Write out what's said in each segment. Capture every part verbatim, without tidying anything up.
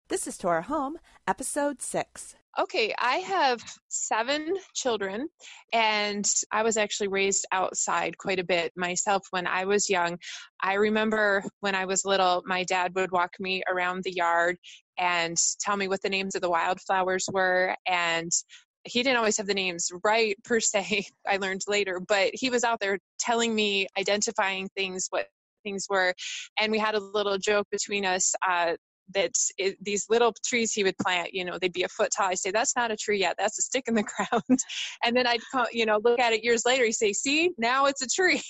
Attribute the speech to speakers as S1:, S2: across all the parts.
S1: This is Torah Home, Episode six.
S2: Okay, I have seven children, and I was actually raised outside quite a bit myself when I was young. I remember when I was little, my dad would walk me around the yard and tell me what the names of the wildflowers were, and he didn't always have the names right per se, I learned later, but he was out there telling me, identifying things, what things were, and we had a little joke between us, uh, that it, these little trees he would plant, you know, they'd be a foot tall. I'd say, that's not a tree yet. That's a stick in the ground. And then I'd, you know, look at it years later. He'd say, see, now it's a tree.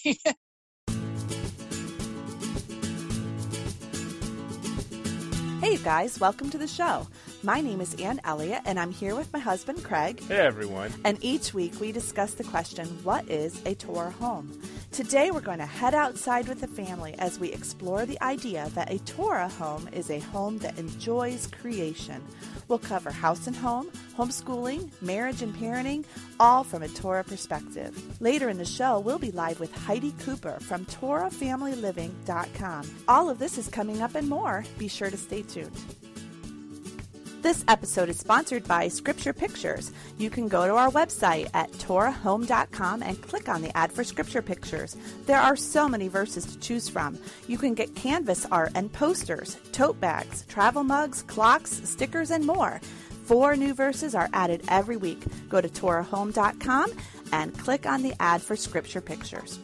S1: Hey, you guys. Welcome to the show. My name is Ann Elliott, and I'm here with my husband, Craig.
S3: Hey, everyone.
S1: And each week we discuss the question, what is a Torah home? Today we're going to head outside with the family as we explore the idea that a Torah home is a home that enjoys creation. We'll cover house and home, homeschooling, marriage and parenting, all from a Torah perspective. Later in the show, we'll be live with Heidi Cooper from Torah Family Living dot com. All of this is coming up and more. Be sure to stay tuned. This episode is sponsored by Scripture Pictures. You can go to our website at Torah Home dot com and click on the ad for Scripture Pictures. There are so many verses to choose from. You can get canvas art and posters, tote bags, travel mugs, clocks, stickers, and more. Four new verses are added every week. Go to Torah Home dot com and click on the ad for Scripture Pictures.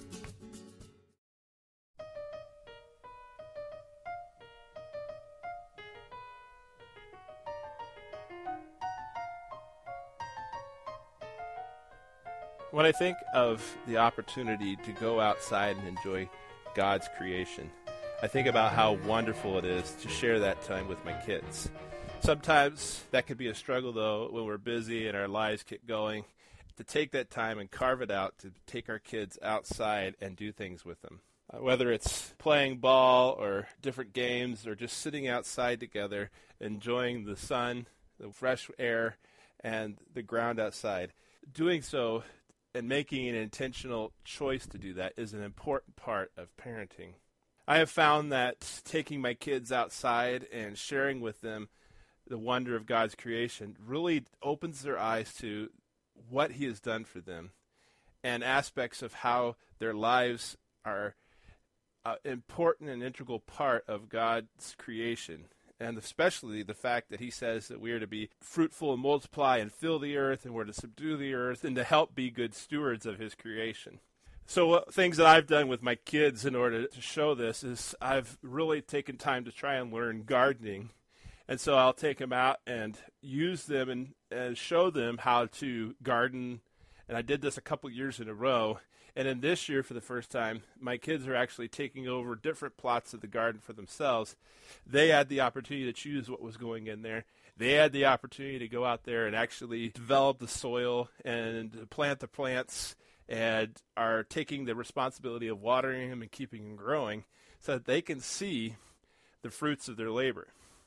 S3: When I think of the opportunity to go outside and enjoy God's creation, I think about how wonderful it is to share that time with my kids. Sometimes that could be a struggle, though, when we're busy and our lives get going, to take that time and carve it out to take our kids outside and do things with them. Uh, whether it's playing ball or different games or just sitting outside together, enjoying the sun, the fresh air, and the ground outside. Doing so and making an intentional choice to do that is an important part of parenting. I have found that taking my kids outside and sharing with them the wonder of God's creation really opens their eyes to what He has done for them and aspects of how their lives are an important and integral part of God's creation. And especially the fact that He says that we are to be fruitful and multiply and fill the earth, and we're to subdue the earth, and to help be good stewards of His creation. So uh, things that I've done with my kids in order to show this is I've really taken time to try and learn gardening. And so I'll take them out and use them and, and show them how to garden. And I did this a couple years in a row. And then this year, for the first time, my kids are actually taking over different plots of the garden for themselves. They had the opportunity to choose what was going in there. They had the opportunity to go out there and actually develop the soil and plant the plants, and are taking the responsibility of watering them and keeping them growing so that they can see the fruits of their labor.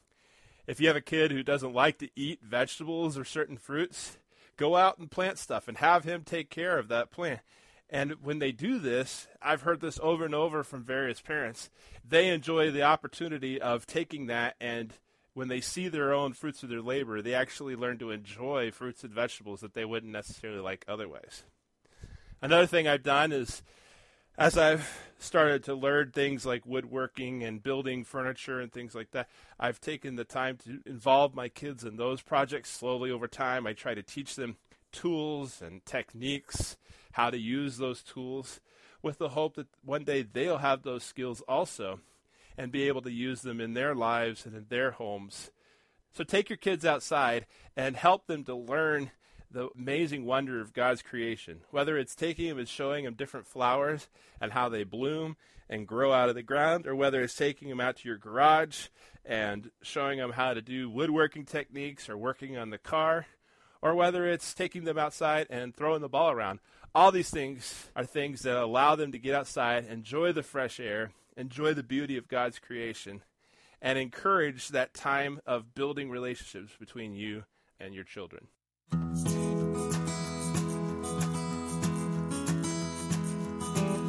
S3: If you have a kid who doesn't like to eat vegetables or certain fruits, go out and plant stuff and have him take care of that plant. And when they do this, I've heard this over and over from various parents, they enjoy the opportunity of taking that, and when they see their own fruits of their labor, they actually learn to enjoy fruits and vegetables that they wouldn't necessarily like otherwise. Another thing I've done is, as I've started to learn things like woodworking and building furniture and things like that, I've taken the time to involve my kids in those projects slowly over time. I try to teach them tools and techniques, how to use those tools, with the hope that one day they'll have those skills also and be able to use them in their lives and in their homes. So take your kids outside and help them to learn the amazing wonder of God's creation, whether it's taking them and showing them different flowers and how they bloom and grow out of the ground, or whether it's taking them out to your garage and showing them how to do woodworking techniques or working on the car, or whether it's taking them outside and throwing the ball around. All these things are things that allow them to get outside, enjoy the fresh air, enjoy the beauty of God's creation, and encourage that time of building relationships between you and your children.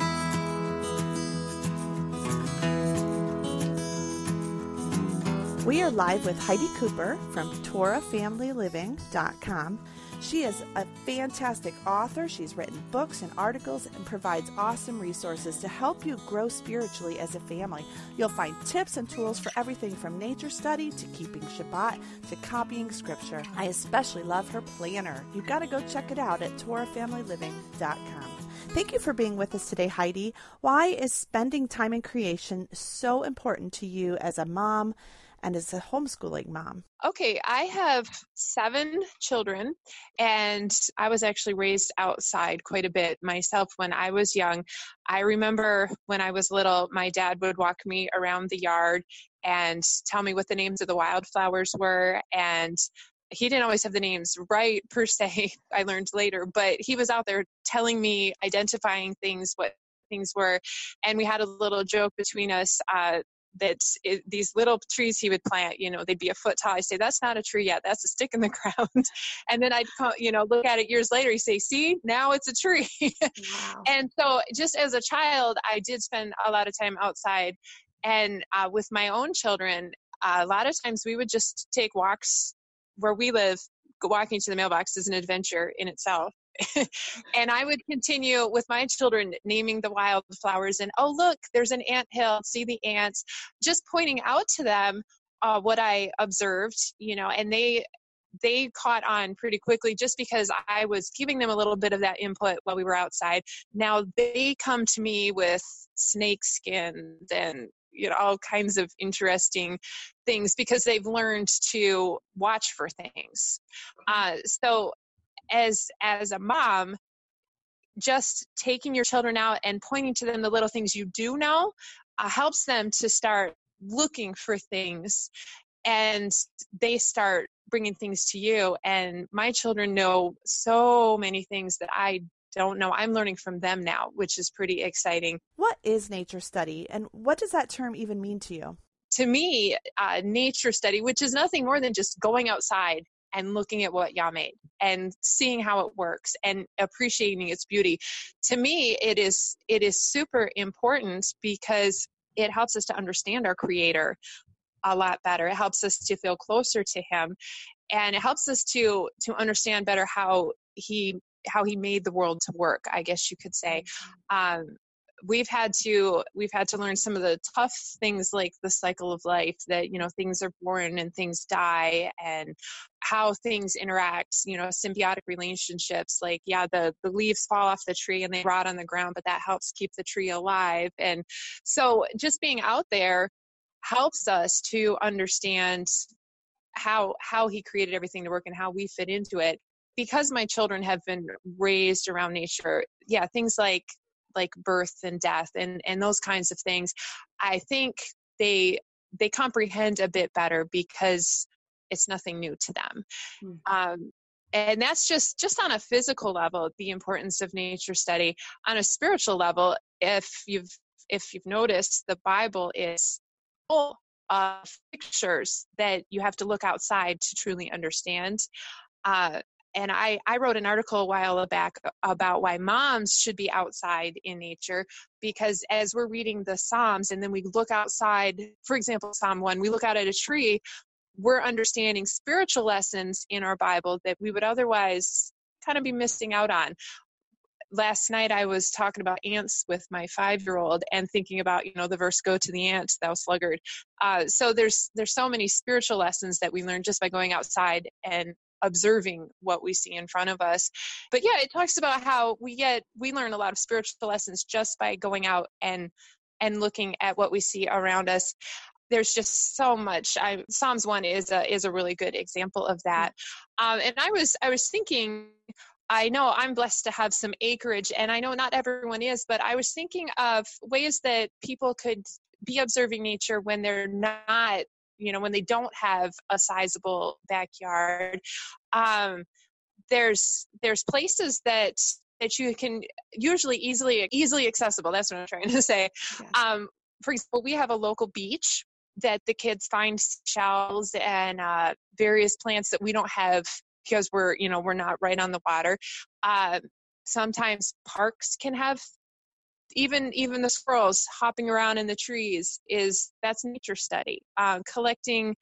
S1: We We are live with Heidi Cooper from Torah Family Living dot com. She is a fantastic author. She's written books and articles and provides awesome resources to help you grow spiritually as a family. You'll find tips and tools for everything from nature study to keeping Shabbat to copying scripture. I especially love her planner. You've got to go check it out at Torah Family Living dot com. Thank you for being with us today, Heidi. Why is spending time in creation so important to you as a mom and as a homeschooling mom?
S2: Okay, I have seven children, and I was actually raised outside quite a bit myself when I was young. I remember when I was little, my dad would walk me around the yard and tell me what the names of the wildflowers were, and he didn't always have the names right per se, I learned later, but he was out there telling me, identifying things, what things were, and we had a little joke between us, uh, that it, these little trees he would plant, you know, they'd be a foot tall. I'd say, that's not a tree yet. That's a stick in the ground. And then I'd, you know, look at it years later, he'd say, see, now it's a tree. Wow. And so just as a child, I did spend a lot of time outside. And uh, with my own children, uh, a lot of times we would just take walks where we live. Walking to the mailbox is an adventure in itself. And I would continue with my children naming the wildflowers and, oh, look, there's an anthill, see the ants, just pointing out to them uh, what I observed, you know, and they they caught on pretty quickly just because I was giving them a little bit of that input while we were outside. Now they come to me with snake skins and, you know, all kinds of interesting things because they've learned to watch for things. Uh, so as as a mom, just taking your children out and pointing to them the little things you do know uh, helps them to start looking for things, and they start bringing things to you. And my children know so many things that I don't know. I'm learning from them now, which is pretty exciting.
S1: What is nature study, and what does that term even mean to you?
S2: To me, uh, nature study, which is nothing more than just going outside and looking at what Yah made and seeing how it works and appreciating its beauty. To me, it is it is super important because it helps us to understand our Creator a lot better. It helps us to feel closer to Him, and it helps us to to understand better how He how He made the world to work, I guess you could say. Um, we've had to we've had to learn some of the tough things like the cycle of life, that, you know, things are born and things die, and how things interact, you know, symbiotic relationships, like, yeah, the, the leaves fall off the tree and they rot on the ground, but that helps keep the tree alive. And so just being out there helps us to understand how how He created everything to work and how we fit into it. Because my children have been raised around nature, yeah, things like like birth and death and, and those kinds of things, I think they they comprehend a bit better because it's nothing new to them. Mm. Um, and that's just, just on a physical level, the importance of nature study. On a spiritual level, if you've if you've noticed, the Bible is full of pictures that you have to look outside to truly understand. Uh, And I, I wrote an article a while back about why moms should be outside in nature, because as we're reading the Psalms and then we look outside, for example, Psalm one, we look out at a tree, we're understanding spiritual lessons in our Bible that we would otherwise kind of be missing out on. Last night I was talking about ants with my five-year-old and thinking about, you know, the verse, go to the ants, thou sluggard. Uh, so there's there's so many spiritual lessons that we learn just by going outside and observing what we see in front of us. But yeah, it talks about how we get, we learn a lot of spiritual lessons just by going out and, and looking at what we see around us. There's just so much. I, Psalms one is a, is a really good example of that. Um, and I was, I was thinking, I know I'm blessed to have some acreage, and I know not everyone is, but I was thinking of ways that people could be observing nature when they're not, you know, when they don't have a sizable backyard. Um, there's there's places that that you can usually easily easily accessible. That's what I'm trying to say. Yes. Um, for example, we have a local beach that the kids find shells and uh, various plants that we don't have because we're, you know, we're not right on the water. Uh, sometimes parks can have even even the squirrels hopping around in the trees. Is that's nature study. Uh, collecting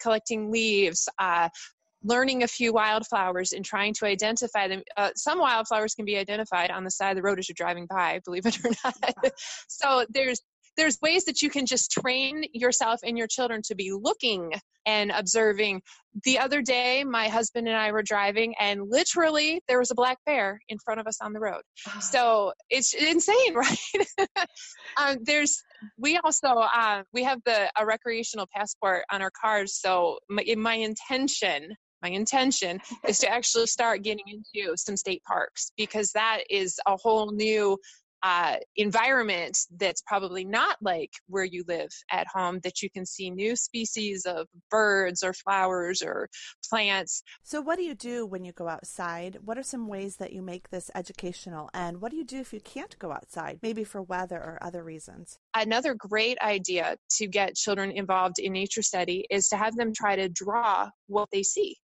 S2: collecting leaves, uh, learning a few wildflowers and trying to identify them. Uh, some wildflowers can be identified on the side of the road as you're driving by, believe it or not. So there's there's ways that you can just train yourself and your children to be looking and observing. The other day, my husband and I were driving, and literally there was a black bear in front of us on the road. So it's insane, right? um, there's we also uh, we have the a recreational passport on our cars. So my, my intention. My intention is to actually start getting into some state parks, because that is a whole new uh, environment that's probably not like where you live at home, that you can see new species of birds or flowers or plants.
S1: So what do you do when you go outside? What are some ways that you make this educational? And what do you do if you can't go outside, maybe for weather or other reasons?
S2: Another great idea to get children involved in nature study is to have them try to draw what they see.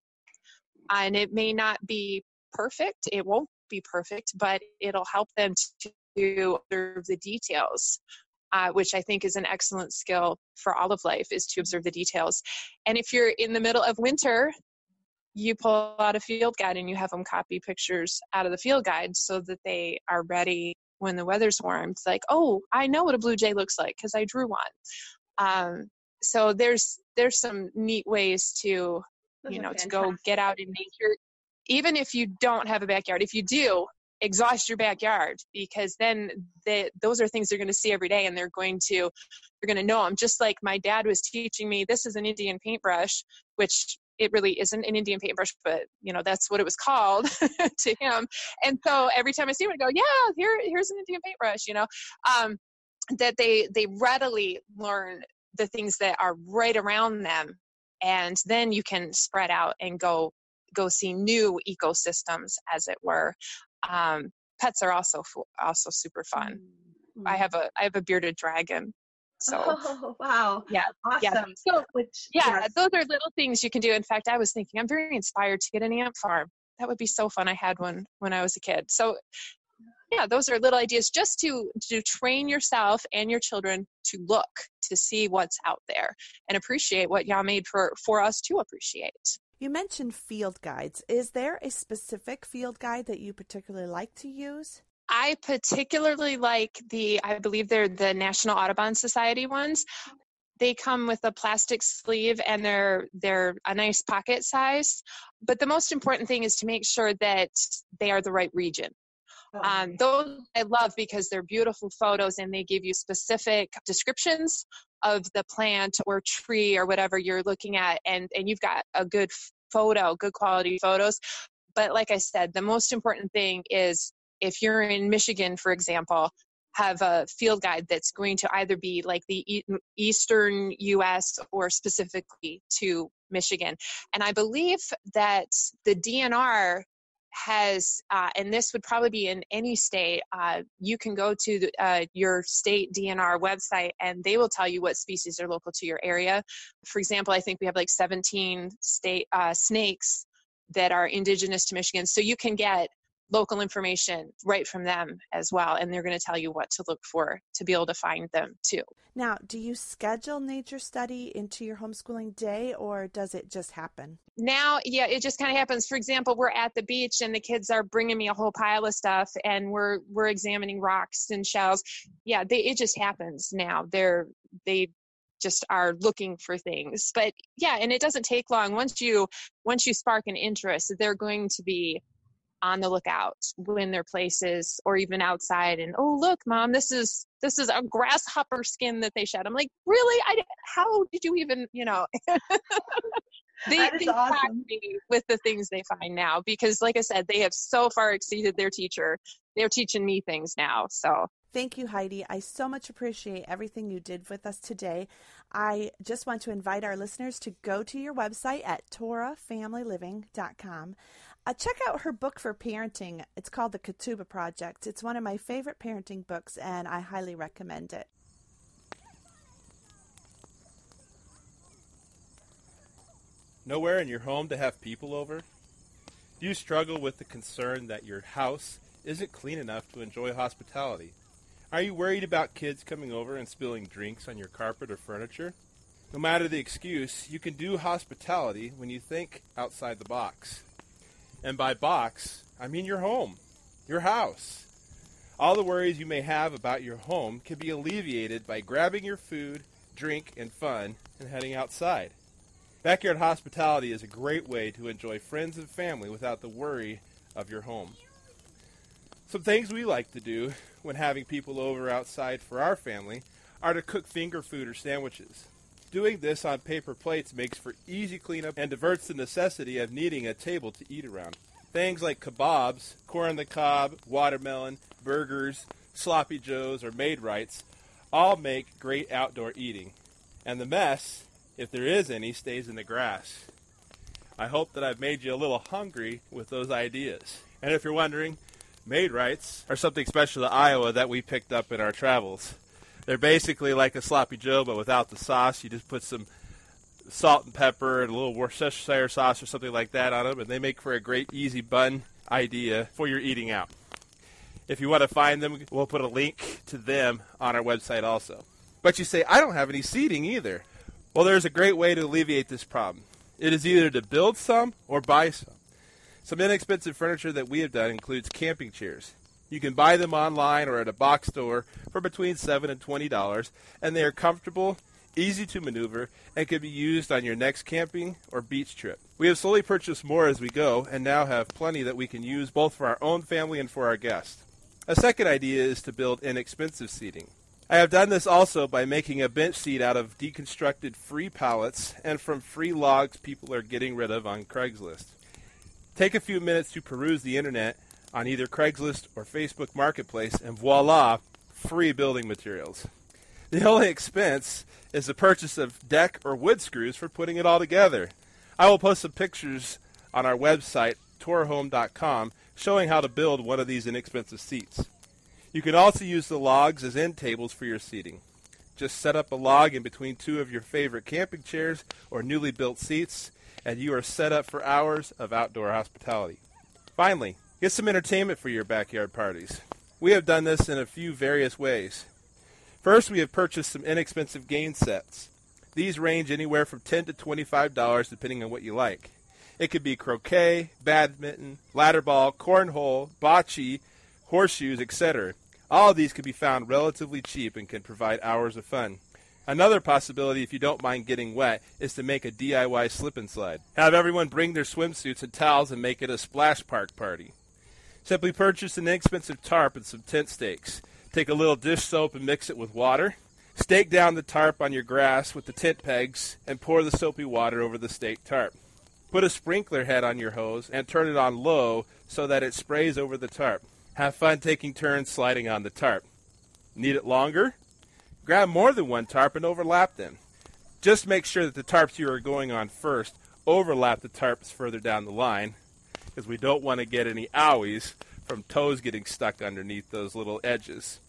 S2: And it may not be perfect. It won't be perfect, but it'll help them to observe the details, uh, which I think is an excellent skill for all of life, is to observe the details. And if you're in the middle of winter, you pull out a field guide and you have them copy pictures out of the field guide so that they are ready when the weather's warm. It's like, oh, I know what a blue jay looks like because I drew one. Um, so there's there's some neat ways to
S4: Those
S2: you know,
S4: fantastic.
S2: to go get out in nature, even if you don't have a backyard. If you do, exhaust your backyard, because then they, those are things they're going to see every day, and they're going to, they're going to know them. Just like my dad was teaching me, this is an Indian paintbrush, which it really isn't an Indian paintbrush, but you know, that's what it was called to him. And so every time I see him, I go, yeah, here, here's an Indian paintbrush, you know, um, that they, they readily learn the things that are right around them. And then you can spread out and go go see new ecosystems, as it were. Um, pets are also also super fun. Mm-hmm. I have a I have a bearded dragon. So
S4: oh wow,
S2: yeah,
S4: awesome.
S2: Yeah. So
S4: Which
S2: yeah,
S4: yes.
S2: those are little things you can do. In fact, I was thinking I'm very inspired to get an ant farm. That would be so fun. I had one when I was a kid. So yeah, those are little ideas just to, to train yourself and your children to look, to see what's out there and appreciate what y'all made for, for us to appreciate.
S1: You mentioned field guides. Is there a specific field guide that you particularly like to use?
S2: I particularly like the, I believe they're the National Audubon Society ones. They come with a plastic sleeve and they're they're a nice pocket size. But the most important thing is to make sure that they are the right region. Um, those I love because they're beautiful photos and they give you specific descriptions of the plant or tree or whatever you're looking at, and, and you've got a good photo, good quality photos. But like I said, the most important thing is if you're in Michigan, for example, have a field guide that's going to either be like the e- eastern U S or specifically to Michigan. And I believe that the D N R has, uh, and this would probably be in any state, uh, you can go to the, uh, your state D N R website and they will tell you what species are local to your area. For example, I think we have like seventeen state uh, snakes that are indigenous to Michigan. So you can get local information right from them as well. And they're going to tell you what to look for to be able to find them too.
S1: Now, do you schedule nature study into your homeschooling day or does it just happen?
S2: Now, yeah, it just kind of happens. For example, we're at the beach and the kids are bringing me a whole pile of stuff and we're we're examining rocks and shells. Yeah, they, it just happens now. They're they just are looking for things. But yeah, and it doesn't take long. Once you once you spark an interest, they're going to be on the lookout when they're places or even outside and, oh, look, Mom, this is this is a grasshopper skin that they shed. I'm like, really? I how did you even, you know? They,
S4: that is
S2: they
S4: awesome.
S2: me with the things they find now because, like I said, they have so far exceeded their teacher. They're teaching me things now. So
S1: thank you, Heidi. I so much appreciate everything you did with us today. I just want to invite our listeners to go to your website at torah family living dot com. Uh, check out her book for parenting. It's called The Ketubah Project. It's one of my favorite parenting books, and I highly recommend it.
S3: Nowhere in your home to have people over? Do you struggle with the concern that your house isn't clean enough to enjoy hospitality? Are you worried about kids coming over and spilling drinks on your carpet or furniture? No matter the excuse, you can do hospitality when you think outside the box. And by box, I mean your home, your house. All the worries you may have about your home can be alleviated by grabbing your food, drink, and fun and heading outside. Backyard hospitality is a great way to enjoy friends and family without the worry of your home. Some things we like to do when having people over outside for our family are to cook finger food or sandwiches. Doing this on paper plates makes for easy cleanup and diverts the necessity of needing a table to eat around. Things like kebabs, corn on the cob, watermelon, burgers, sloppy joes, or Maid-Rites all make great outdoor eating. And the mess, if there is any, stays in the grass. I hope that I've made you a little hungry with those ideas. And if you're wondering, Maid-Rites are something special to Iowa that we picked up in our travels. They're basically like a sloppy joe, but without the sauce. You just put some salt and pepper and a little Worcestershire sauce or something like that on them, and they make for a great, easy bun idea for your eating out. If you want to find them, we'll put a link to them on our website also. But you say, I don't have any seating either. Well, there's a great way to alleviate this problem. It is either to build some or buy some. Some inexpensive furniture that we have done includes camping chairs. You can buy them online or at a box store for between seven dollars and twenty dollars, and they are comfortable, easy to maneuver, and can be used on your next camping or beach trip. We have slowly purchased more as we go, and now have plenty that we can use both for our own family and for our guests. A second idea is to build inexpensive seating. I have done this also by making a bench seat out of deconstructed free pallets and from free logs people are getting rid of on Craigslist. Take a few minutes to peruse the internet on either Craigslist or Facebook Marketplace, and voila, free building materials. The only expense is the purchase of deck or wood screws for putting it all together. I will post some pictures on our website, tour home dot com, showing how to build one of these inexpensive seats. You can also use the logs as end tables for your seating. Just set up a log in between two of your favorite camping chairs or newly built seats, and you are set up for hours of outdoor hospitality. Finally, get some entertainment for your backyard parties. We have done this in a few various ways. First, we have purchased some inexpensive game sets. These range anywhere from ten dollars to twenty-five dollars depending on what you like. It could be croquet, badminton, ladder ball, cornhole, bocce, horseshoes, et cetera. All of these can be found relatively cheap and can provide hours of fun. Another possibility, if you don't mind getting wet, is to make a D I Y slip and slide. Have everyone bring their swimsuits and towels and make it a splash park party. Simply purchase an inexpensive tarp and some tent stakes. Take a little dish soap and mix it with water. Stake down the tarp on your grass with the tent pegs and pour the soapy water over the staked tarp. Put a sprinkler head on your hose and turn it on low so that it sprays over the tarp. Have fun taking turns sliding on the tarp. Need it longer? Grab more than one tarp and overlap them. Just make sure that the tarps you are going on first overlap the tarps further down the line, because we don't want to get any owies from toes getting stuck underneath those little edges.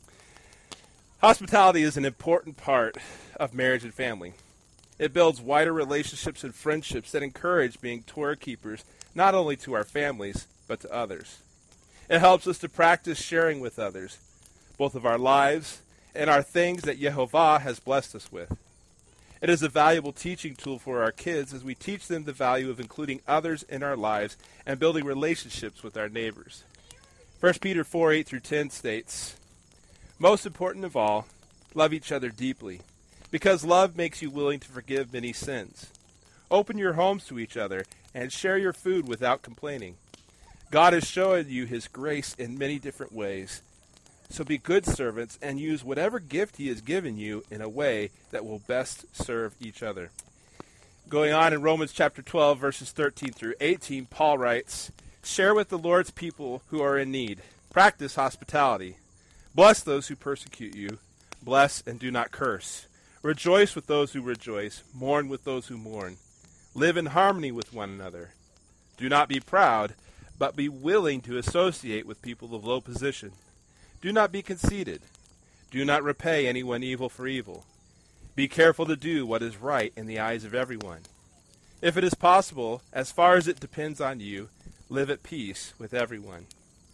S3: Hospitality is an important part of marriage and family. It builds wider relationships and friendships that encourage being tour keepers, not only to our families, but to others. It helps us to practice sharing with others, both of our lives and our things that Yehovah has blessed us with. It is a valuable teaching tool for our kids as we teach them the value of including others in our lives and building relationships with our neighbors. First Peter four, eight through ten states, most important of all, love each other deeply, because love makes you willing to forgive many sins. Open your homes to each other and share your food without complaining. God has shown you his grace in many different ways. So be good servants and use whatever gift he has given you in a way that will best serve each other. Going on in Romans chapter twelve, verses thirteen through eighteen, Paul writes, share with the Lord's people who are in need. Practice hospitality. Bless those who persecute you. Bless and do not curse. Rejoice with those who rejoice. Mourn with those who mourn. Live in harmony with one another. Do not be proud, but be willing to associate with people of low position. Do not be conceited. Do not repay anyone evil for evil. Be careful to do what is right in the eyes of everyone. If it is possible, as far as it depends on you, live at peace with everyone.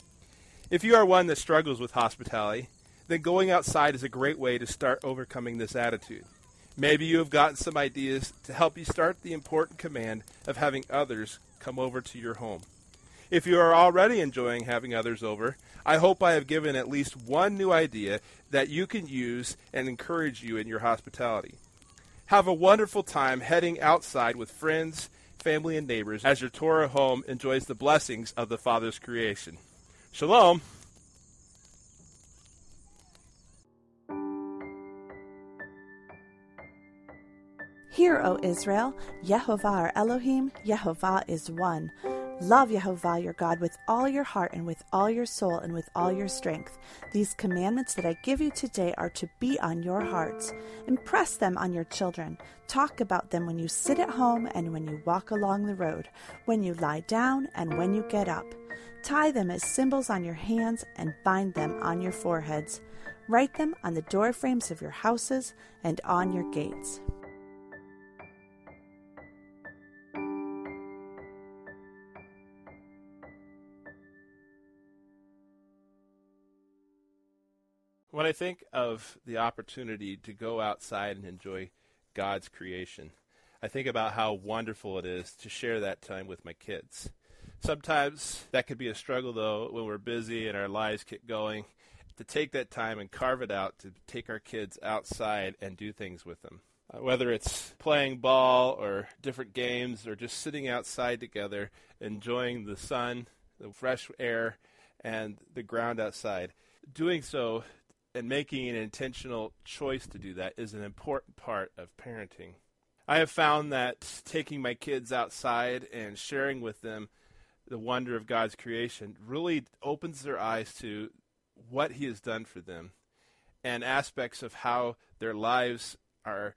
S3: If you are one that struggles with hospitality, then going outside is a great way to start overcoming this attitude. Maybe you have gotten some ideas to help you start the important command of having others come over to your home. If you are already enjoying having others over, I hope I have given at least one new idea that you can use and encourage you in your hospitality. Have a wonderful time heading outside with friends, family, and neighbors as your Torah home enjoys the blessings of the Father's creation. Shalom.
S1: Hear, O Israel, Yehovah our Elohim, Yehovah is one. Love Yehovah your God with all your heart and with all your soul and with all your strength. These commandments that I give you today are to be on your hearts. Impress them on your children. Talk about them when you sit at home and when you walk along the road, when you lie down and when you get up. Tie them as symbols on your hands and bind them on your foreheads. Write them on the door frames of your houses and on your gates.
S3: When I think of the opportunity to go outside and enjoy God's creation, I think about how wonderful it is to share that time with my kids. Sometimes that could be a struggle, though, when we're busy and our lives get going, to take that time and carve it out to take our kids outside and do things with them. Uh, whether it's playing ball or different games or just sitting outside together, enjoying the sun, the fresh air, and the ground outside. Doing so and making an intentional choice to do that is an important part of parenting. I have found that taking my kids outside and sharing with them the wonder of God's creation really opens their eyes to what He has done for them and aspects of how their lives are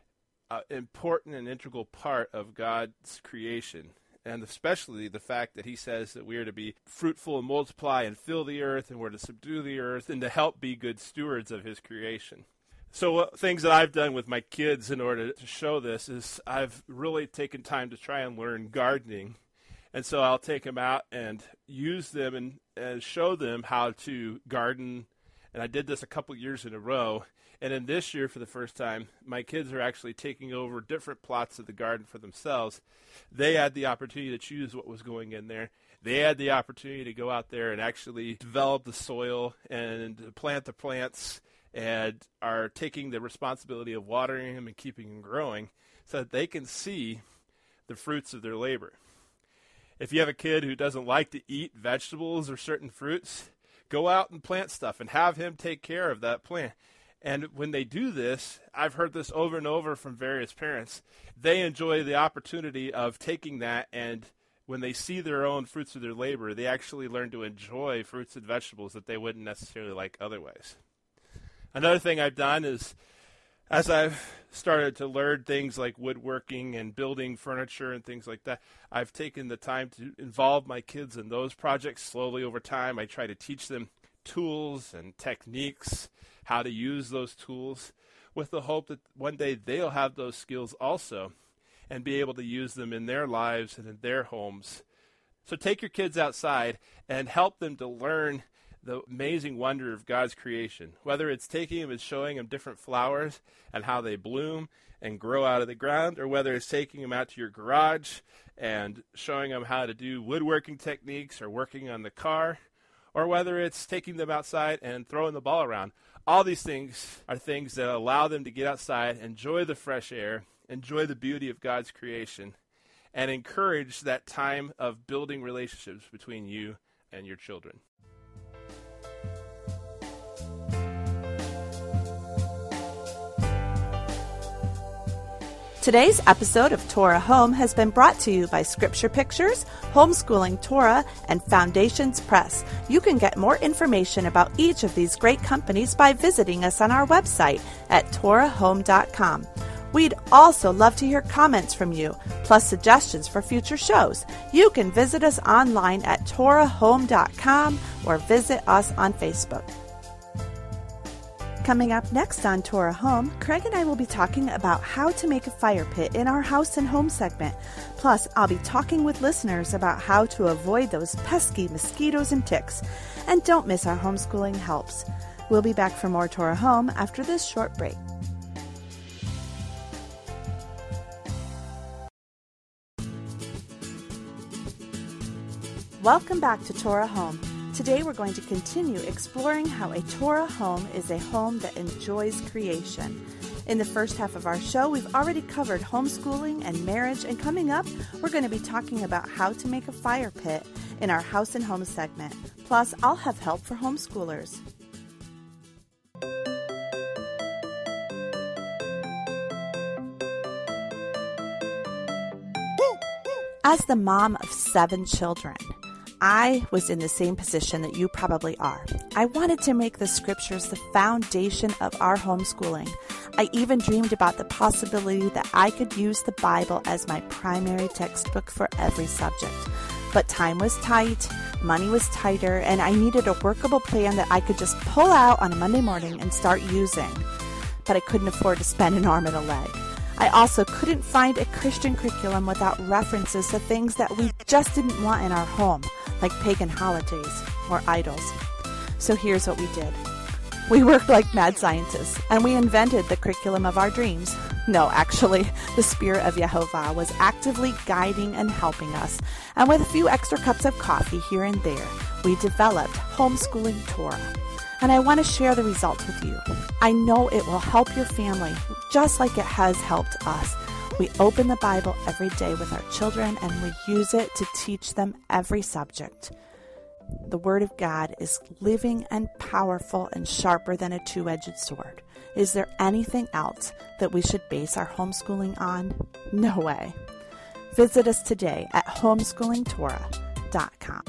S3: an important and integral part of God's creation. And especially the fact that He says that we are to be fruitful and multiply and fill the earth, and we're to subdue the earth and to help be good stewards of His creation. So uh, things that I've done with my kids in order to show this is I've really taken time to try and learn gardening. And so I'll take them out and use them and, and show them how to garden. And I did this a couple years in a row. And then this year, for the first time, my kids are actually taking over different plots of the garden for themselves. They had the opportunity to choose what was going in there. They had the opportunity to go out there and actually develop the soil and plant the plants, and are taking the responsibility of watering them and keeping them growing so that they can see the fruits of their labor. If you have a kid who doesn't like to eat vegetables or certain fruits, go out and plant stuff and have him take care of that plant. And when they do this, I've heard this over and over from various parents, they enjoy the opportunity of taking that, and when they see their own fruits of their labor, they actually learn to enjoy fruits and vegetables that they wouldn't necessarily like otherwise. Another thing I've done is, as I've started to learn things like woodworking and building furniture and things like that, I've taken the time to involve my kids in those projects slowly over time. I try to teach them tools and techniques, how to use those tools, with the hope that one day they'll have those skills also and be able to use them in their lives and in their homes. So take your kids outside and help them to learn the amazing wonder of God's creation, whether it's taking them and showing them different flowers and how they bloom and grow out of the ground, or whether it's taking them out to your garage and showing them how to do woodworking techniques or working on the car, or whether it's taking them outside and throwing the ball around. All these things are things that allow them to get outside, enjoy the fresh air, enjoy the beauty of God's creation, and encourage that time of building relationships between you and your children.
S1: Today's episode of Torah Home has been brought to you by Scripture Pictures, Homeschooling Torah, and Foundations Press. You can get more information about each of these great companies by visiting us on our website at torah home dot com. We'd also love to hear comments from you, plus suggestions for future shows. You can visit us online at torah home dot com or visit us on Facebook. Coming up next on Torah Home, Craig and I will be talking about how to make a fire pit in our house and home segment. Plus, I'll be talking with listeners about how to avoid those pesky mosquitoes and ticks. And don't miss our homeschooling helps. We'll be back for more Torah Home after this short break. Welcome back to Torah Home. Today we're going to continue exploring how a Torah home is a home that enjoys creation. In the first half of our show, we've already covered homeschooling and marriage, and coming up, we're going to be talking about how to make a fire pit in our House and Home segment. Plus, I'll have help for homeschoolers. As the mom of seven children, I was in the same position that you probably are. I wanted to make the scriptures the foundation of our homeschooling. I even dreamed about the possibility that I could use the Bible as my primary textbook for every subject. But time was tight, money was tighter, and I needed a workable plan that I could just pull out on a Monday morning and start using. But I couldn't afford to spend an arm and a leg. I also couldn't find a Christian curriculum without references to things that we just didn't want in our home, like pagan holidays or idols. So here's what we did. We worked like mad scientists, and we invented the curriculum of our dreams. No, actually, the Spirit of Yehovah was actively guiding and helping us, and with a few extra cups of coffee here and there, we developed Homeschooling Torah. And I want to share the results with you. I know it will help your family, just like it has helped us. We open the Bible every day with our children, and we use it to teach them every subject. The Word of God is living and powerful and sharper than a two-edged sword. Is there anything else that we should base our homeschooling on? No way. Visit us today at homeschooling torah dot com.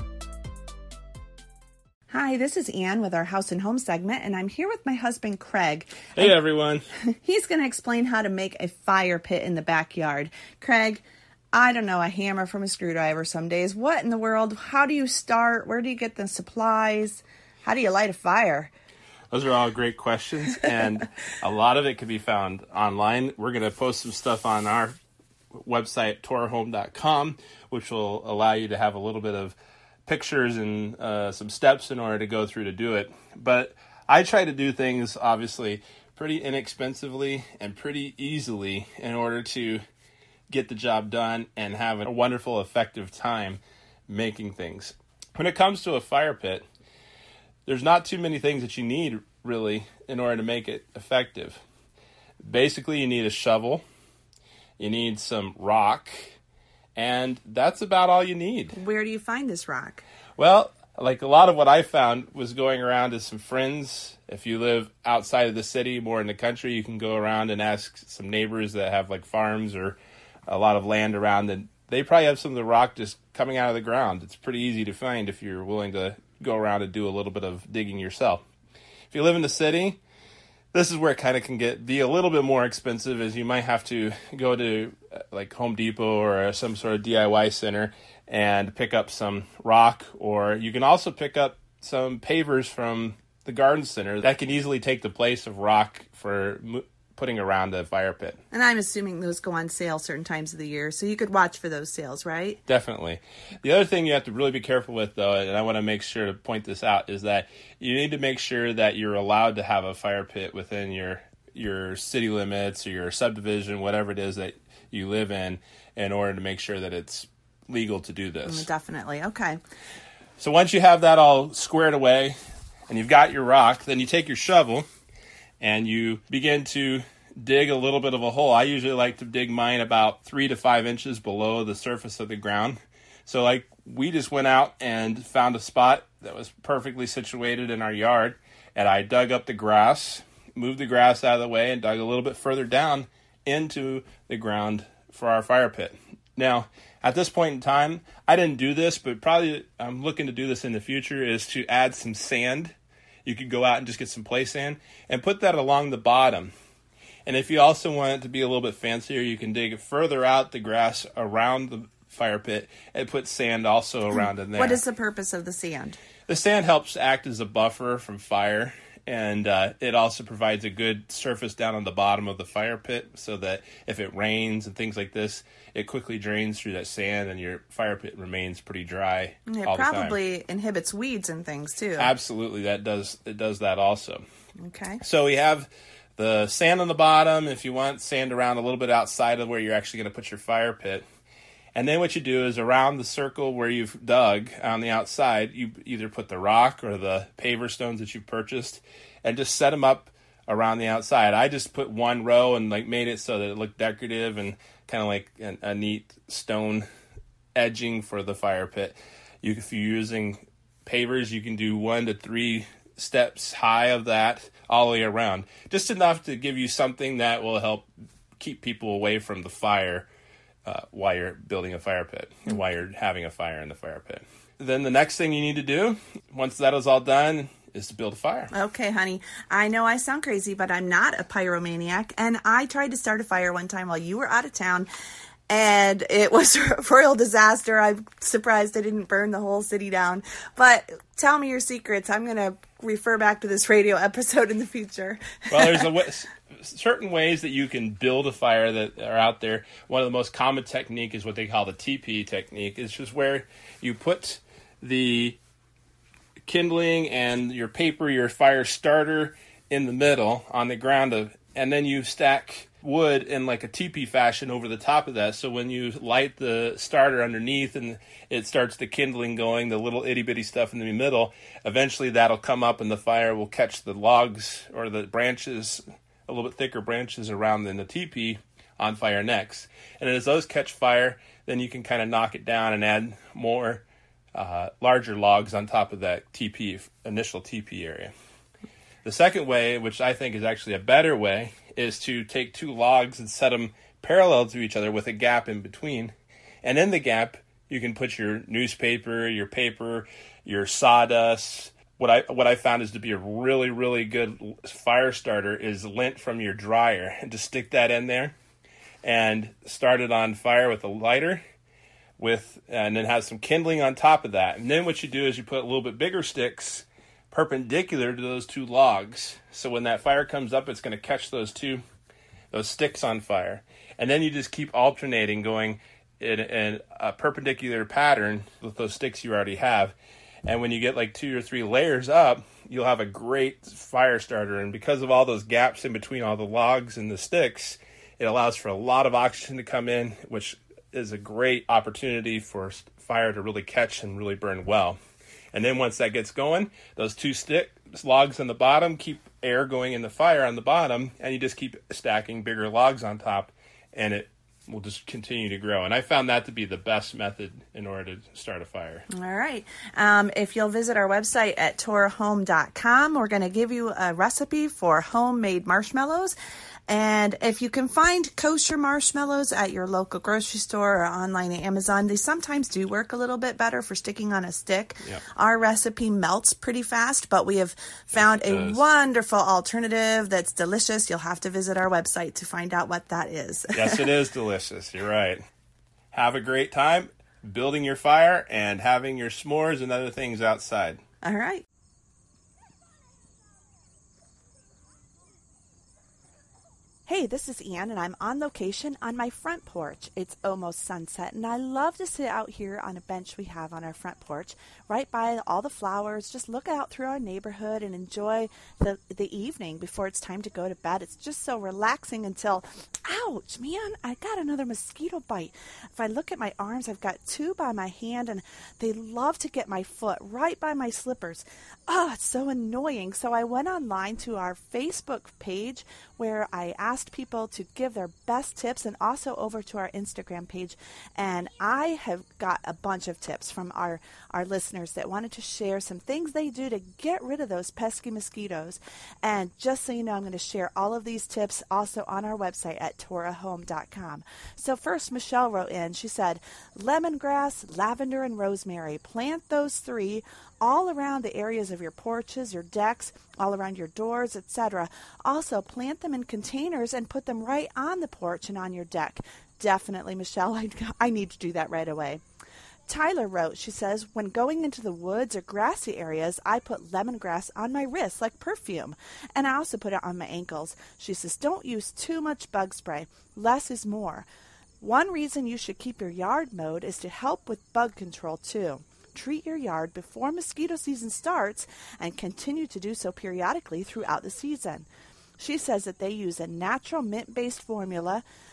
S1: Hi, this is Ann with our House and Home segment, and I'm here with my husband, Craig.
S3: Hey, everyone.
S1: He's going to explain how to make a fire pit in the backyard. Craig, I don't know, a hammer from a screwdriver some days. What in the world? How do you start? Where do you get the supplies? How do you light a fire?
S3: Those are all great questions, and a lot of it can be found online. We're going to post some stuff on our website, torah home dot com, which will allow you to have a little bit of pictures and uh, some steps in order to go through to do it. But I try to do things, obviously, pretty inexpensively and pretty easily in order to get the job done and have a wonderful, effective time making things. When it comes to a fire pit, there's not too many things that you need, really, in order to make it effective. Basically, you need a shovel, you need some rock, and that's about all you need.
S1: Where do you find this rock?
S3: Well, like a lot of what I found was going around to some friends. If you live outside of the city, more in the country, you can go around and ask some neighbors that have like farms or a lot of land around, and they probably have some of the rock just coming out of the ground. It's pretty easy to find if you're willing to go around and do a little bit of digging yourself. If you live in the city, this is where it kind of can get be a little bit more expensive, as you might have to go to uh, like Home Depot or some sort of D I Y center and pick up some rock, or you can also pick up some pavers from the garden center that can easily take the place of rock for mo- putting around a fire pit.
S1: And I'm assuming those go on sale certain times of the year, so you could watch for those sales, right?
S3: Definitely. The other thing you have to really be careful with, though, and I want to make sure to point this out, is that you need to make sure that you're allowed to have a fire pit within your your city limits or your subdivision, whatever it is that you live in, in order to make sure that it's legal to do this.
S1: Definitely. Okay.
S3: So once you have that all squared away and you've got your rock, then you take your shovel and you begin to dig a little bit of a hole. I usually like to dig mine about three to five inches below the surface of the ground. So like we just went out and found a spot that was perfectly situated in our yard, and I dug up the grass, moved the grass out of the way, and dug a little bit further down into the ground for our fire pit. Now, at this point in time, I didn't do this, but probably I'm looking to do this in the future, is to add some sand. You could go out and just get some play sand and put that along the bottom. And if you also want it to be a little bit fancier, you can dig further out the grass around the fire pit and put sand also around in there.
S1: What is the purpose of the sand?
S3: The sand helps act as a buffer from fire, and uh, it also provides a good surface down on the bottom of the fire pit so that if it rains and things like this, it quickly drains through that sand and your fire pit remains pretty dry
S1: It
S3: all the time.
S1: probably inhibits weeds and things too.
S3: Absolutely, that does it does that also.
S1: Okay.
S3: So we have the sand on the bottom, if you want sand around a little bit outside of where you're actually going to put your fire pit. And then what you do is around the circle where you've dug on the outside, you either put the rock or the paver stones that you've purchased and just set them up around the outside. I just put one row and like made it so that it looked decorative and kind of like a, a neat stone edging for the fire pit. You, if you're using pavers, you can do one to three steps high of that all the way around. Just enough to give you something that will help keep people away from the fire uh, while you're building a fire pit and while you're having a fire in the fire pit. Then the next thing you need to do, once that is all done, is to build a fire.
S1: Okay, honey. I know I sound crazy, but I'm not a pyromaniac. And I tried to start a fire one time while you were out of town, and it was a royal disaster. I'm surprised I didn't burn the whole city down. But tell me your secrets. I'm going to refer back to this radio episode in the future.
S3: Well, there's a w- certain ways that you can build a fire that are out there. One of the most common technique is what they call the T P technique. It's just where you put the kindling and your paper, your fire starter in the middle on the ground, of, and then you stack wood in like a teepee fashion over the top of that. So when you light the starter underneath and it starts the kindling going, the little itty bitty stuff in the middle, eventually that'll come up and the fire will catch the logs or the branches, a little bit thicker branches around in the teepee on fire next. And as those catch fire, then you can kind of knock it down and add more uh, larger logs on top of that teepee, initial teepee area. The second way, which I think is actually a better way, is to take two logs and set them parallel to each other with a gap in between. And in the gap, you can put your newspaper, your paper, your sawdust. What I what I found is to be a really, really good fire starter is lint from your dryer. And just stick that in there and start it on fire with a lighter, with and then have some kindling on top of that. And then what you do is you put a little bit bigger sticks perpendicular to those two logs. So when that fire comes up, it's going to catch those two, those sticks on fire. And then you just keep alternating, going in, in a perpendicular pattern with those sticks you already have. And when you get like two or three layers up, you'll have a great fire starter. And because of all those gaps in between all the logs and the sticks, it allows for a lot of oxygen to come in, which is a great opportunity for fire to really catch and really burn well. And then once that gets going, those two stick logs on the bottom keep air going in the fire on the bottom, and you just keep stacking bigger logs on top, and it will just continue to grow. And I found that to be the best method in order to start a fire.
S1: All right. Um, if you'll visit our website at torah home dot com, we're going to give you a recipe for homemade marshmallows. And if you can find kosher marshmallows at your local grocery store or online at Amazon, they sometimes do work a little bit better for sticking on a stick. Yep. Our recipe melts pretty fast, but we have found a does. wonderful alternative that's delicious. You'll have to visit our website to find out what that is.
S3: Yes, it is delicious. You're right. Have a great time building your fire and having your s'mores and other things outside.
S1: All right. Hey, this is Ann, and I'm on location on my front porch. It's almost sunset, and I love to sit out here on a bench we have on our front porch, right by all the flowers, just look out through our neighborhood and enjoy the, the evening before it's time to go to bed. It's just so relaxing until, ouch, man, I got another mosquito bite. If I look at my arms, I've got two by my hand, and they love to get my foot right by my slippers. Oh, it's so annoying. So I went online to our Facebook page where I asked people to give their best tips, and also over to our Instagram page. And I have got a bunch of tips from our, our listeners that wanted to share some things they do to get rid of those pesky mosquitoes. And just so you know, I'm going to share all of these tips also on our website at torah home dot com. So first, Michelle wrote in. She said, lemongrass, lavender, and rosemary. Plant those three all around the areas of your porches, your decks, all around your doors, et cetera. Also, plant them in containers and put them right on the porch and on your deck. Definitely, Michelle, I, I need to do that right away. Tyler wrote, she says, when going into the woods or grassy areas, I put lemongrass on my wrists like perfume, and I also put it on my ankles. She says, don't use too much bug spray. Less is more. One reason you should keep your yard mowed is to help with bug control, too. Treat your yard before mosquito season starts and continue to do so periodically throughout the season. She says that they use a natural mint-based formula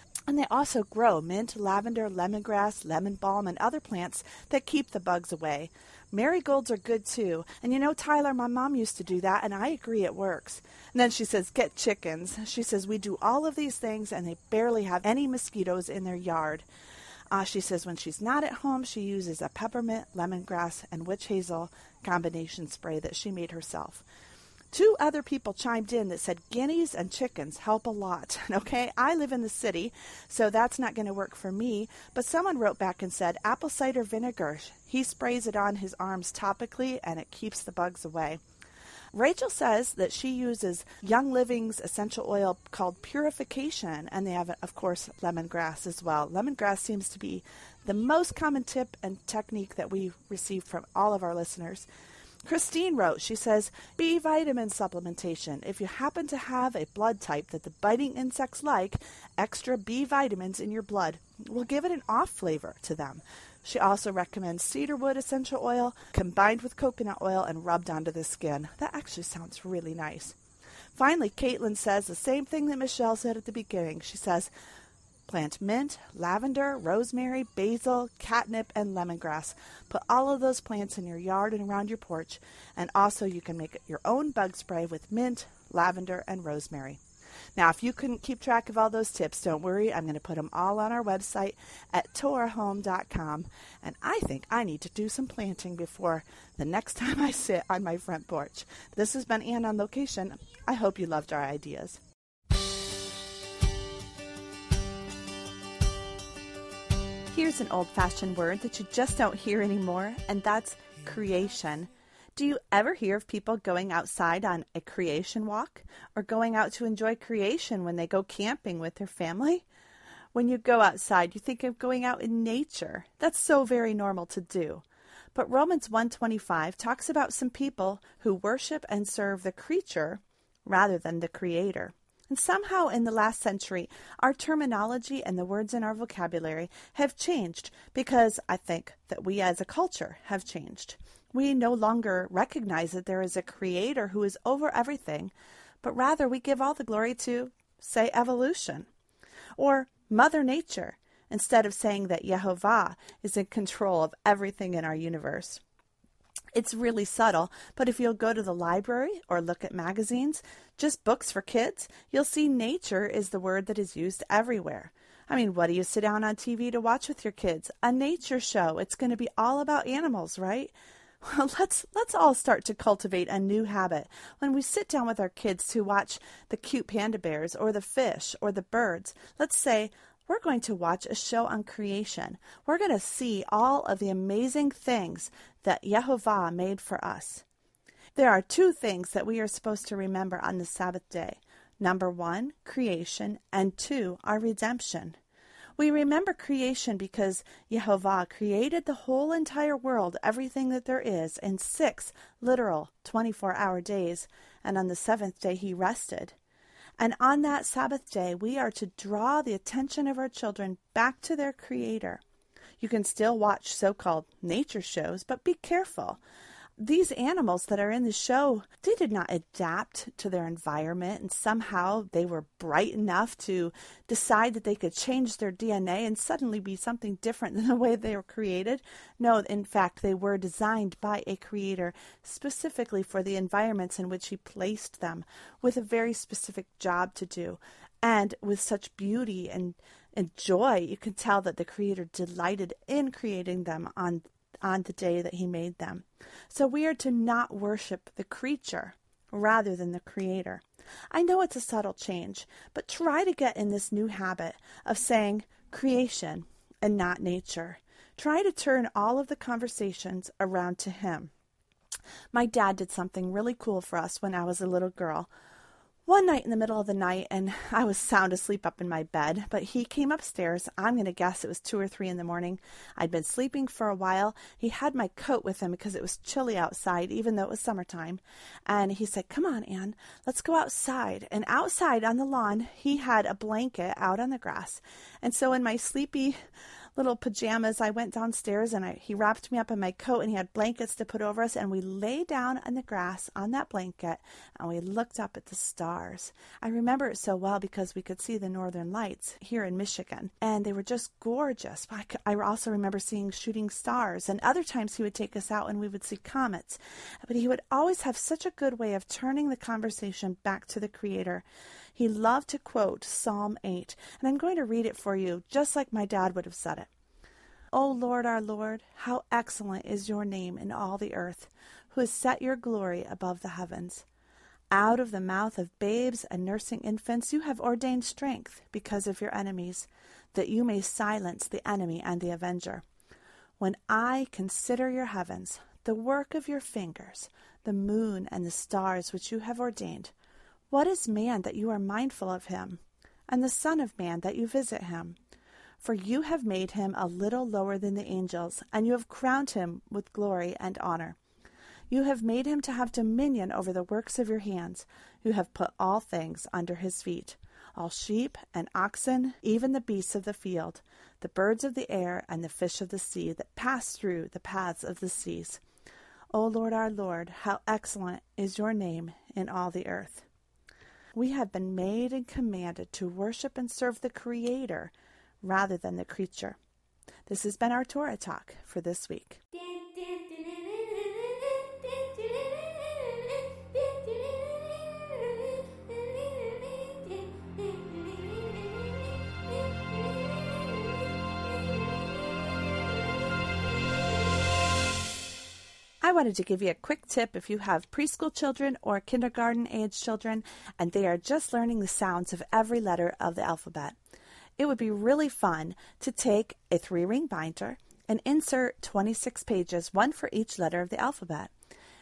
S1: And they also grow mint, lavender, lemongrass, lemon balm, and other plants that keep the bugs away. Marigolds are good too. And you know, Tyler, my mom used to do that, and I agree it works. And then she says, get chickens. She says, we do all of these things, and they barely have any mosquitoes in their yard. Uh, she says when she's not at home, she uses a peppermint, lemongrass, and witch hazel combination spray that she made herself. Two other people chimed in that said guineas and chickens help a lot. Okay, I live in the city, so that's not going to work for me. But someone wrote back and said apple cider vinegar. He sprays it on his arms topically, and it keeps the bugs away. Rachel says that she uses Young Living's essential oil called Purification, and they have, of course, lemongrass as well. Lemongrass seems to be the most common tip and technique that we receive from all of our listeners. Christine wrote, she says, B vitamin supplementation. If you happen to have a blood type that the biting insects like, extra B vitamins in your blood will give it an off flavor to them. She also recommends cedarwood essential oil combined with coconut oil and rubbed onto the skin. That actually sounds really nice. Finally, Caitlin says the same thing that Michelle said at the beginning. She says, plant mint, lavender, rosemary, basil, catnip, and lemongrass. Put all of those plants in your yard and around your porch. And also you can make your own bug spray with mint, lavender, and rosemary. Now, if you couldn't keep track of all those tips, don't worry. I'm going to put them all on our website at torah home dot com. And I think I need to do some planting before the next time I sit on my front porch. This has been Ann on Location. I hope you loved our ideas. Here's an old-fashioned word that you just don't hear anymore, and that's creation. Do you ever hear of people going outside on a creation walk or going out to enjoy creation when they go camping with their family? When you go outside, you think of going out in nature. That's so very normal to do. But Romans one twenty-five talks about some people who worship and serve the creature rather than the creator. And somehow in the last century, our terminology and the words in our vocabulary have changed because I think that we as a culture have changed. We no longer recognize that there is a creator who is over everything, but rather we give all the glory to, say, evolution or Mother Nature, instead of saying that Yehovah is in control of everything in our universe. It's really subtle, but if you'll go to the library or look at magazines, just books for kids, you'll see nature is the word that is used everywhere. I mean, what do you sit down on T V to watch with your kids? A nature show. It's going to be all about animals, right? Well, let's let's all start to cultivate a new habit. When we sit down with our kids to watch the cute panda bears or the fish or the birds, let's say, we're going to watch a show on creation. We're going to see all of the amazing things that Yehovah made for us. There are two things that we are supposed to remember on the Sabbath day. Number one, creation, and two, our redemption. We remember creation because Yehovah created the whole entire world, everything that there is, in six literal twenty-four hour days, and on the seventh day he rested. And on that Sabbath day, we are to draw the attention of our children back to their Creator. You can still watch so-called nature shows, but be careful. These animals that are in the show, they did not adapt to their environment, and somehow they were bright enough to decide that they could change their D N A and suddenly be something different than the way they were created. No, in fact, they were designed by a creator specifically for the environments in which he placed them, with a very specific job to do, and with such beauty and, and joy. You can tell that the creator delighted in creating them on on the day that he made them. So we are to not worship the creature rather than the creator. I know it's a subtle change, but try to get in this new habit of saying creation and not nature. Try to turn all of the conversations around to him. My dad did something really cool for us when I was a little girl. One night in the middle of the night, and I was sound asleep up in my bed, but he came upstairs. I'm going to guess it was two or three in the morning. I'd been sleeping for a while. He had my coat with him because it was chilly outside, even though it was summertime. And he said, come on, Ann, let's go outside. And outside on the lawn, he had a blanket out on the grass. And so in my sleepy little pajamas, I went downstairs and I, he wrapped me up in my coat and he had blankets to put over us, and we lay down on the grass on that blanket and we looked up at the stars. I remember it so well because we could see the northern lights here in Michigan and they were just gorgeous. I, could, I also remember seeing shooting stars, and other times he would take us out and we would see comets. But he would always have such a good way of turning the conversation back to the Creator. He loved to quote Psalm eight, and I'm going to read it for you, just like my dad would have said it. O Lord, our Lord, how excellent is your name in all the earth, who has set your glory above the heavens. Out of the mouth of babes and nursing infants you have ordained strength because of your enemies, that you may silence the enemy and the avenger. When I consider your heavens, the work of your fingers, the moon and the stars which you have ordained, what is man that you are mindful of him, and the son of man that you visit him? For you have made him a little lower than the angels, and you have crowned him with glory and honor. You have made him to have dominion over the works of your hands. You have put all things under his feet, all sheep and oxen, even the beasts of the field, the birds of the air, and the fish of the sea that pass through the paths of the seas. O Lord, our Lord, how excellent is your name in all the earth. We have been made and commanded to worship and serve the Creator rather than the creature. This has been our Torah Talk for this week. I wanted to give you a quick tip if you have preschool children or kindergarten age children and they are just learning the sounds of every letter of the alphabet. It would be really fun to take a three-ring binder and insert twenty-six pages, one for each letter of the alphabet.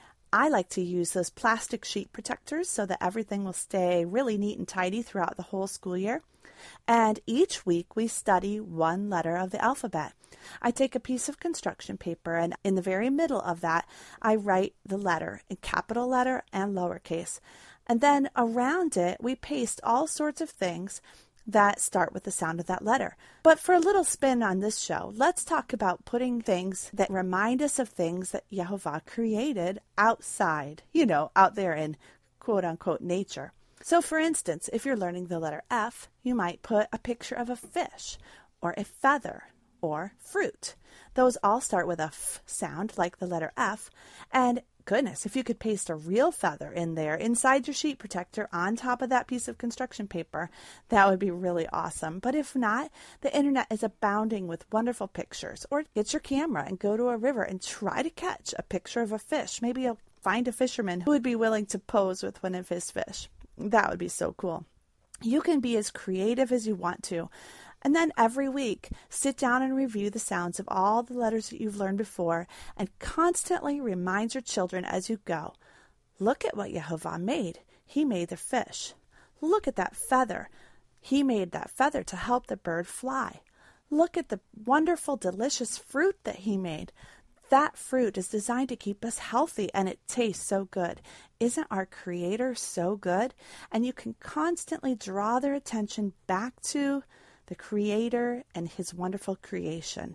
S1: I like to use those plastic sheet protectors so that everything will stay really neat and tidy throughout the whole school year. And each week we study one letter of the alphabet. I take a piece of construction paper and in the very middle of that, I write the letter in capital letter and lowercase. And then around it, we paste all sorts of things that start with the sound of that letter. But for a little spin on this show, let's talk about putting things that remind us of things that Yehovah created outside, you know, out there in quote-unquote nature. So for instance, if you're learning the letter F, you might put a picture of a fish or a feather or fruit. Those all start with a F sound like the letter F. And goodness, if you could paste a real feather in there inside your sheet protector on top of that piece of construction paper, that would be really awesome. But if not, the internet is abounding with wonderful pictures. Or get your camera and go to a river and try to catch a picture of a fish. Maybe you'll find a fisherman who would be willing to pose with one of his fish. That would be so cool. You can be as creative as you want to. And then every week, sit down and review the sounds of all the letters that you've learned before and constantly remind your children as you go. Look at what Yehovah made. He made the fish. Look at that feather. He made that feather to help the bird fly. Look at the wonderful, delicious fruit that he made. That fruit is designed to keep us healthy and it tastes so good. Isn't our Creator so good? And you can constantly draw their attention back to the Creator and His wonderful creation.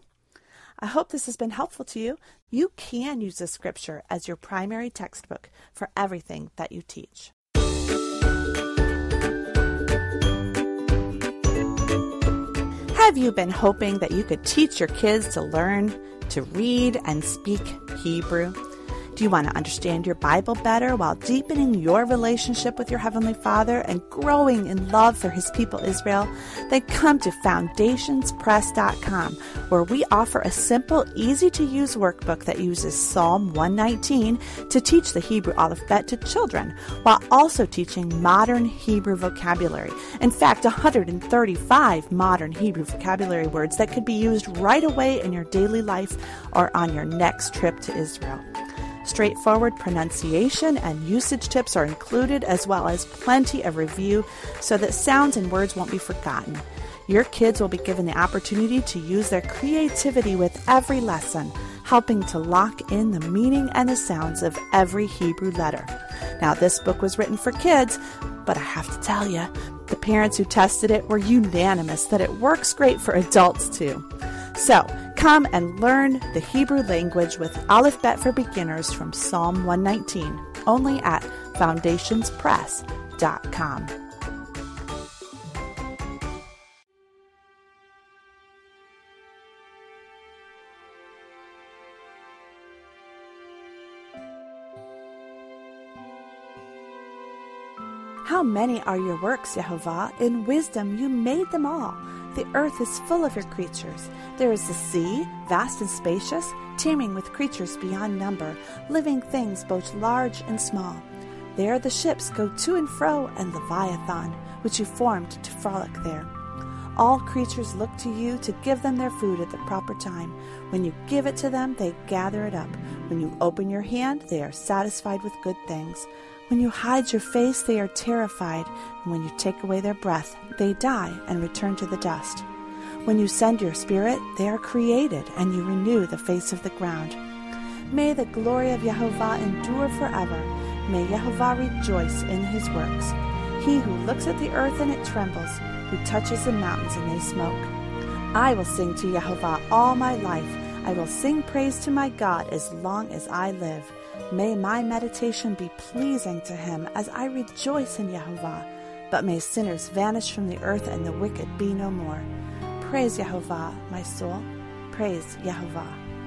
S1: I hope this has been helpful to you. You can use the scripture as your primary textbook for everything that you teach. Have you been hoping that you could teach your kids to learn to read and speak Hebrew? Do you want to understand your Bible better while deepening your relationship with your Heavenly Father and growing in love for His people Israel? Then come to foundations press dot com, where we offer a simple, easy-to-use workbook that uses Psalm one nineteen to teach the Hebrew alphabet to children, while also teaching modern Hebrew vocabulary. In fact, one hundred thirty-five modern Hebrew vocabulary words that could be used right away in your daily life or on your next trip to Israel. Straightforward pronunciation and usage tips are included, as well as plenty of review so that sounds and words won't be forgotten. Your kids will be given the opportunity to use their creativity with every lesson, helping to lock in the meaning and the sounds of every Hebrew letter. Now, this book was written for kids, but I have to tell you, the parents who tested it were unanimous that it works great for adults too. So, come and learn the Hebrew language with Aleph Bet for Beginners from Psalm one nineteen, only at foundations press dot com. How many are your works, Yehovah? In wisdom you made them all. The earth is full of your creatures. There is the sea, vast and spacious, teeming with creatures beyond number, living things both large and small. There the ships go to and fro, and Leviathan, which you formed to frolic there. All creatures look to you to give them their food at the proper time. When you give it to them, they gather it up. When you open your hand, they are satisfied with good things. When you hide your face, they are terrified, and when you take away their breath, they die and return to the dust. When you send your spirit, they are created, and you renew the face of the ground. May the glory of Yehovah endure forever. May Yehovah rejoice in his works. He who looks at the earth and it trembles, who touches the mountains and they smoke. I will sing to Yehovah all my life. I will sing praise to my God as long as I live. May my meditation be pleasing to him as I rejoice in Yehovah. But may sinners vanish from the earth and the wicked be no more. Praise Yehovah, my soul. Praise Yehovah.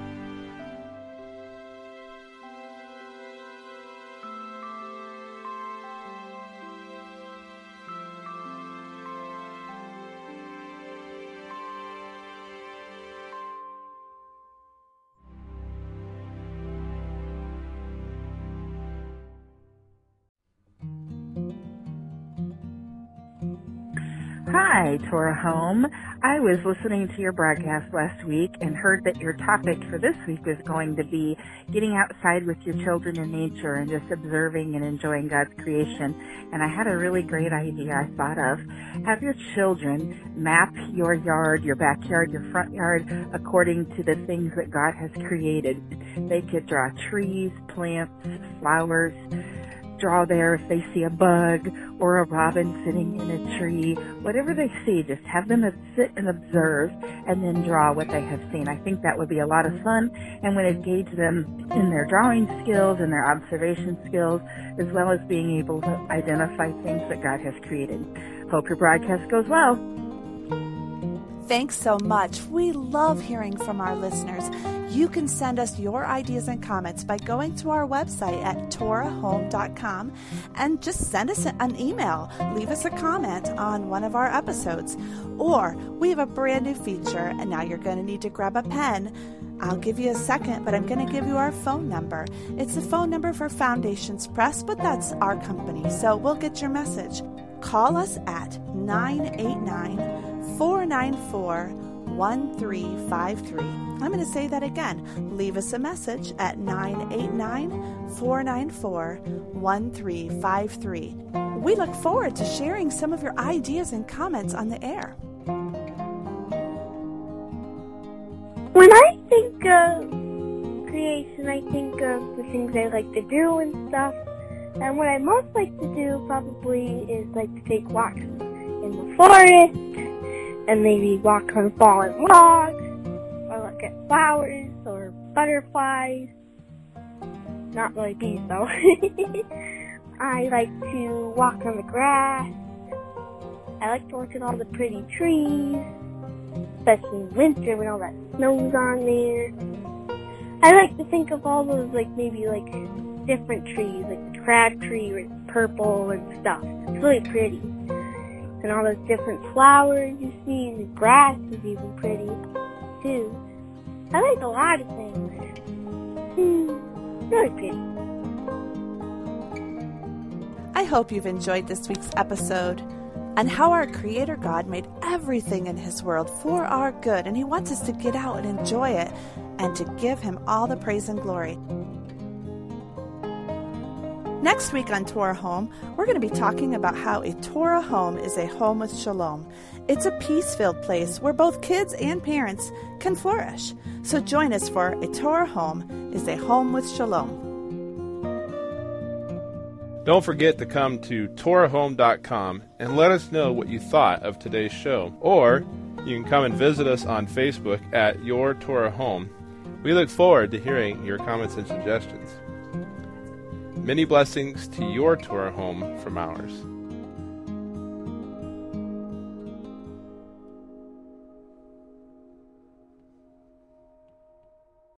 S4: Hi, Torah Home. I was listening to your broadcast last week and heard that your topic for this week is going to be getting outside with your children in nature and just observing and enjoying God's creation. And I had a really great idea I thought of. Have your children map your yard, your backyard, your front yard according to the things that God has created. They could draw trees, plants, flowers, draw there if they see a bug or a robin sitting in a tree. Whatever they see, just have them sit and observe and then draw what they have seen. I think that would be a lot of fun and would engage them in their drawing skills and their observation skills, as well as being able to identify things that God has created. Hope your broadcast goes well.
S1: Thanks so much. We love hearing from our listeners. You can send us your ideas and comments by going to our website at torah home dot com and just send us an email. Leave us a comment on one of our episodes. Or we have a brand new feature, and now you're going to need to grab a pen. I'll give you a second, but I'm going to give you our phone number. It's the phone number for Foundations Press, but that's our company, so we'll get your message. Call us at nine eight nine, four nine four, one three five three. I'm going to say that again. Leave us a message at nine eight nine, four nine four, one three five three. We look forward to sharing some of your ideas and comments on the air.
S5: When I think of creation, I think of the things I like to do and stuff. And what I most like to do probably is like to take walks in the forest and maybe walk on fallen logs or look at flowers or butterflies. Not really bees though. I like to walk on the grass. I like to look at all the pretty trees, especially in winter when all that snow's on there. I like to think of all those like maybe like different trees, like the crab tree with purple and stuff. It's really pretty. And all those different flowers you see, the grass is even pretty too. I like a lot of things. Hmm, really pretty.
S1: I hope you've enjoyed this week's episode and how our Creator God made everything in His world for our good, and He wants us to get out and enjoy it and to give Him all the praise and glory. Next week on Torah Home, we're going to be talking about how a Torah home is a home with shalom. It's a peace-filled place where both kids and parents can flourish. So join us for A Torah Home is a Home with Shalom.
S3: Don't forget to come to torah home dot com and let us know what you thought of today's show. Or You can come and visit us on Facebook at Your Torah Home. We look forward to hearing your comments and suggestions. Many blessings to your Torah home from ours.